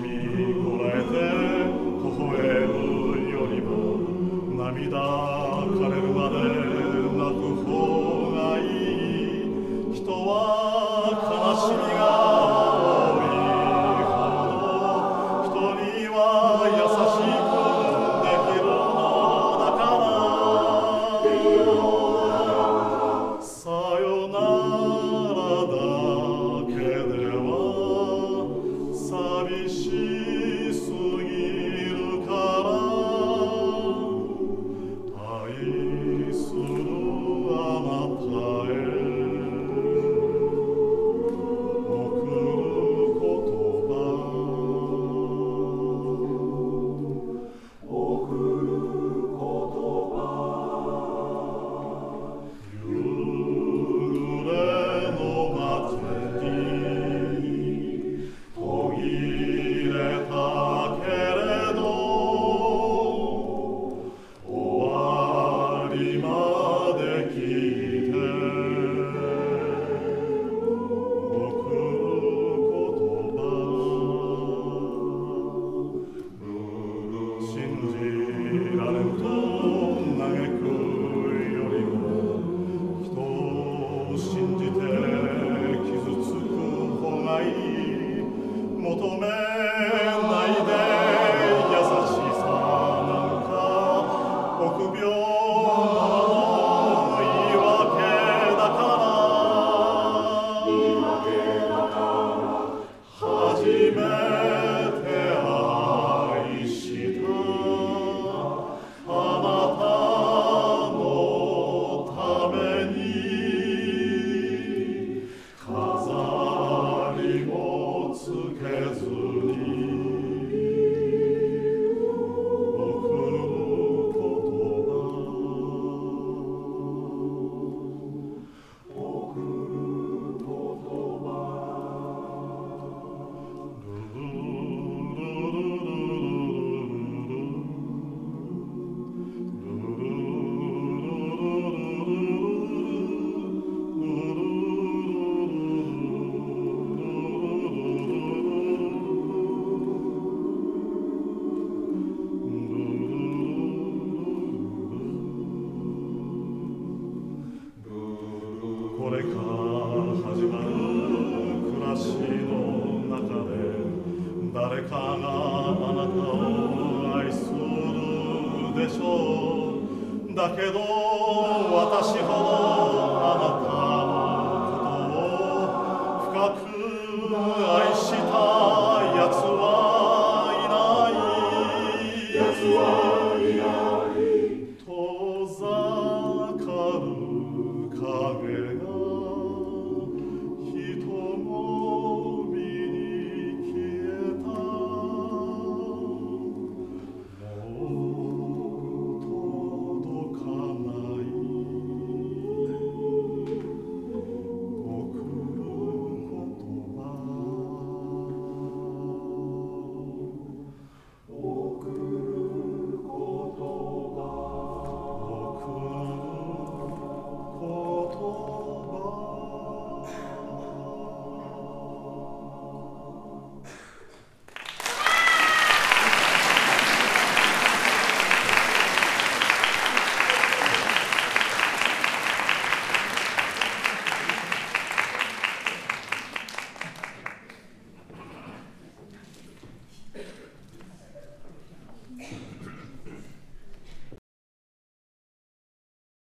こらえて微笑むよりも涙枯れるまで泣く方がいい。人は悲しみが多いほど人には優しくできるのだから。さよならだけでは寂しすぎるから愛するあなたへ送る言葉送る言葉夕暮れの街に途切れたけれど終わりまで聞いて送る言葉信じられると嘆くよりも人を信じて傷つく方がいい。求めないで優しさなんか臆病の言い訳だから初めて愛したあなたのために飾りもつけずに送る言葉送る言葉ルルこれから始まる暮らしの中で誰かがあなたを愛するでしょう。だけど私ほどあなた